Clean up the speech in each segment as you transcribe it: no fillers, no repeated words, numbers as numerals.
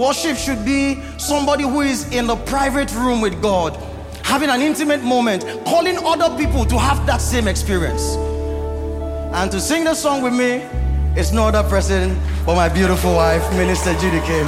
Worship should be somebody who is in the private room with God, having an intimate moment, calling other people to have that same experience. And to sing the song with me is no other person but my beautiful wife, Minister Judy Kim.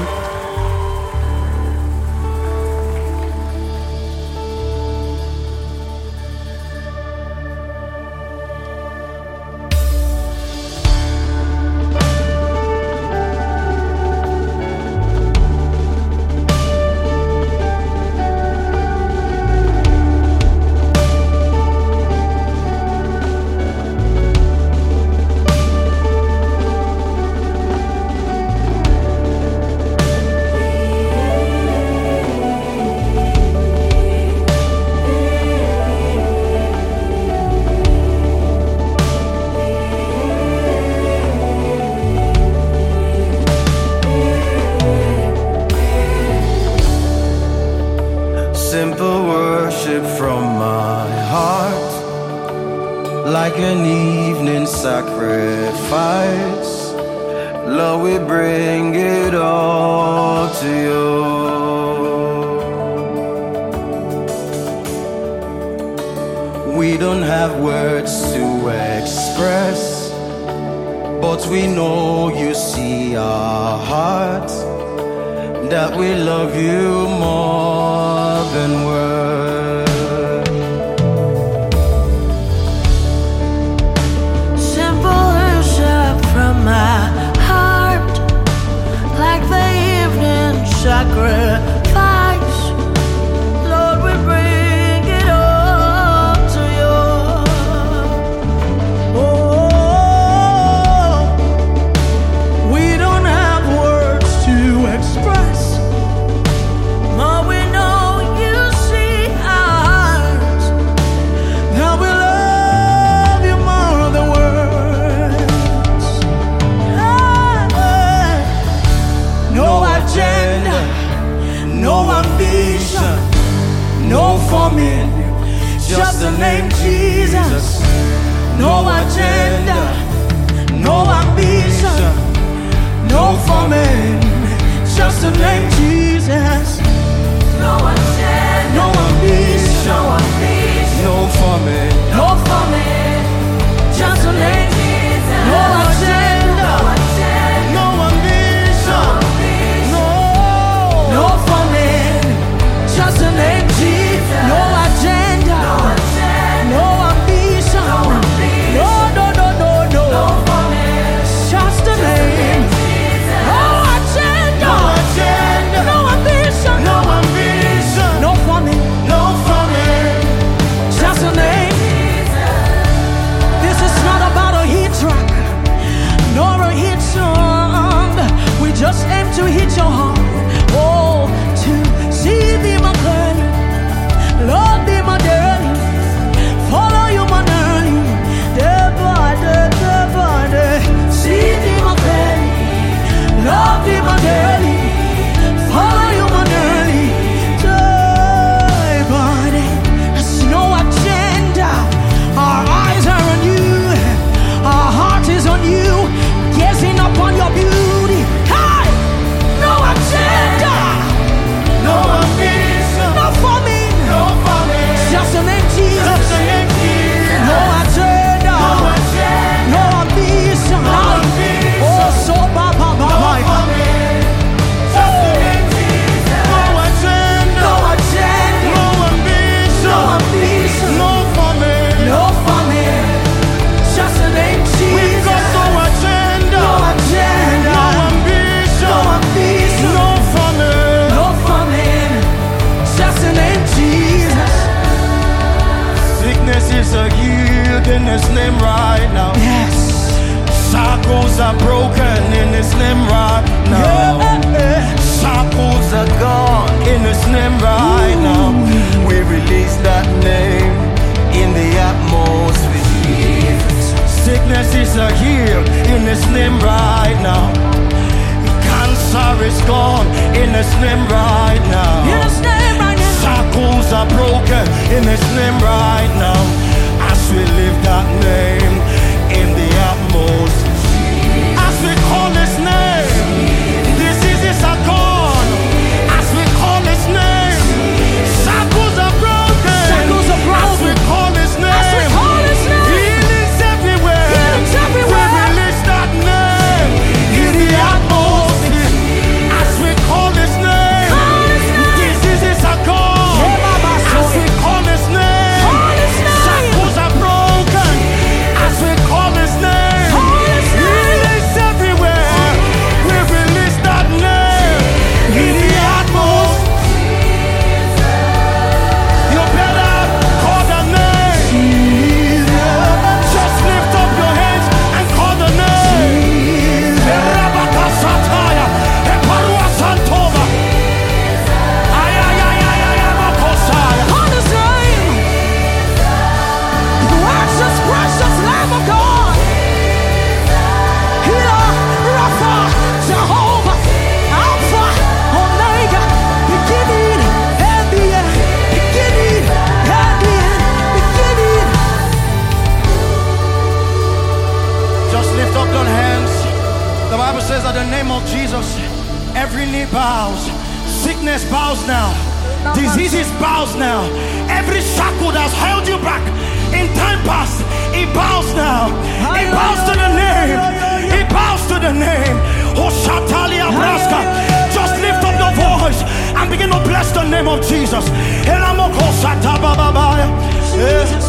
Simple worship from my heart, like an evening sacrifice. Lord, we bring it all to you. We don't have words to express, but we know you see our hearts, that we love you more than words. Simple worship from my heart, like the evening sacrifice. Lord, we bring it all to you. Oh, we don't have words to express, but we know you see ours, that we love you more than words. No agenda, no ambition, no forming, just the name Jesus. No agenda, no ambition, no forming, just the name Jesus. No agenda, no ambition, No forming, no forming, just the name Jesus. No agenda, no ambition, no forming, just the name Jesus. No agenda, no ambition, no, just the name. No agenda, no ambition, no ambition, no forming, no forming. just the name. This is not about a hit track nor a hit song. We just aim to hit your heart. Oh, to see thee my clearly, Lord thee my dearly, follow you my early, day by day, day by day. See thee my clearly, Lord thee my dearly, follow you my early, day by day. There's no agenda. Our eyes are on you, our heart is on you, gazing upon your beauty. Hey! No agenda, No ambition, no forming, no forming, just the name Jesus. just the name Jesus. No agenda, No agenda, no ambition. no ambition, Oh, so ba ba ba no ba. forming, just the name Jesus. No agenda, No agenda, no ambition, no ambition, no forming. no forming, just the name We Jesus. got no agenda, No agenda, no ambition, no ambition, no forming. no forming, just the name Jesus. Sickness is healed in His name right now. Yes. Shackles are broken in His name right now. Shackles are gone in His name right now. We release that name in the atmosphere. Sickness is healed in His name right now. Cancer is gone in His name right now. In His name right now. Shackles are broken in His name right now. As we lift that name in the atmosphere, as we call His name, diseases are gone. Just lift up your hands. The Bible says that the name of Jesus, every knee bows. Sickness bows now. Diseases bows now. Every shackle that's held you back in time past, it bows now. It bows to the name. It bows to the name. Hoshatalia Braska. Just lift up your voice and begin to bless the name of Jesus.